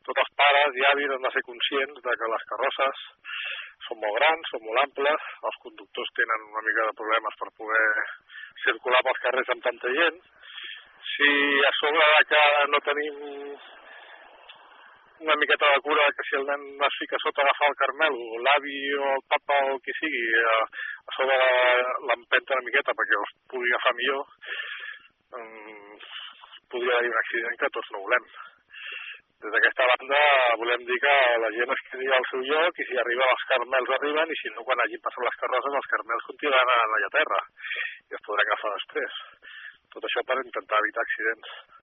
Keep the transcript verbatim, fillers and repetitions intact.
tots els pares i avis han de ser conscients de que les carrosses són molt grans, són molt amples, els conductors tenen una mica de problemes per poder circular pels carrers amb tanta gent. Si a sobre que no tenim una miqueta de cura que si el nen es fica sota agafar el carmel, o l'avi o el papa o qui sigui, a, a sobre l'empenta una miqueta perquè els pugui agafar millor, um, podria haver un accident que tots no volem. Des d'aquesta banda volem dir que la gent es quedi al seu lloc i si arriben els carmels arriben i si no quan hagin passat les carrosses els carmels continuaran allà a terra i es podran agafar després. Tot això per intentar evitar accidents.